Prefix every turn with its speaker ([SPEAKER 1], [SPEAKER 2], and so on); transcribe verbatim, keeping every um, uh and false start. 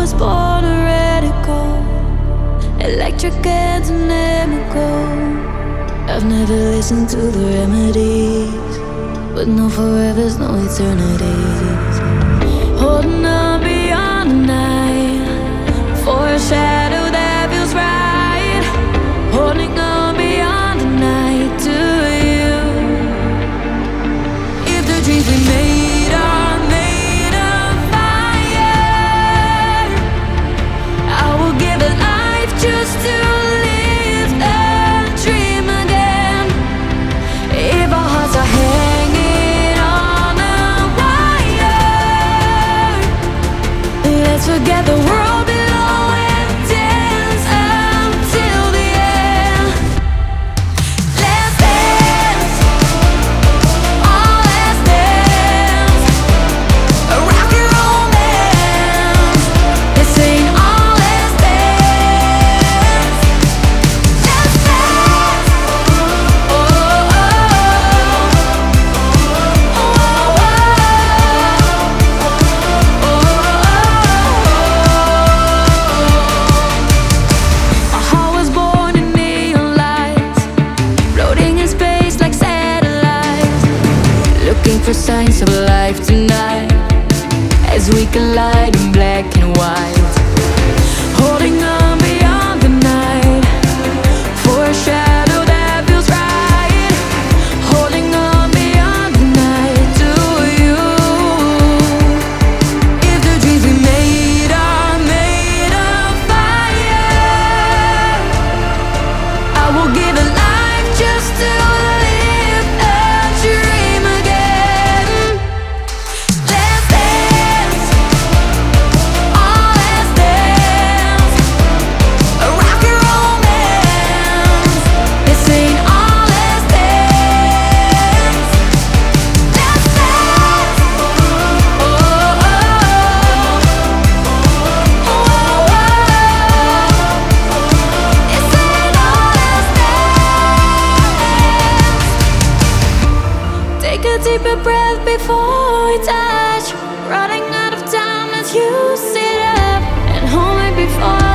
[SPEAKER 1] was born a radical, electric and dynamical. I've never listened to the remedies, but no forevers, no eternities. Holding on beyond the night for a shadow that feels right. Holding on beyond the night to you. If the dreams we made are made of fire, I will give it life just to live and dream again. If our hearts are hanging on a wire, let's forget the world below and dance until the end. Let's dance, oh let's dance, a rock and roll dance. This ain't all, let's dance. Let's dance, oh, oh, oh, My heart was born in neon lights, floating in space like satellites, looking for signs of life tonight, as we collide in black and white. Holding on beyond the night for a shadow that feels right. Holding on beyond the night to you. If the dreams we made are made of fire, I will give it life just to live and dream again. Let's dance, oh let's dance, a rock and roll dance. This ain't all, let's dance. Let's dance, oh, oh, oh, oh, oh. This ain't all, let's dance. Take a deeper breath before we touch. Running out of time as you sit up and hold me before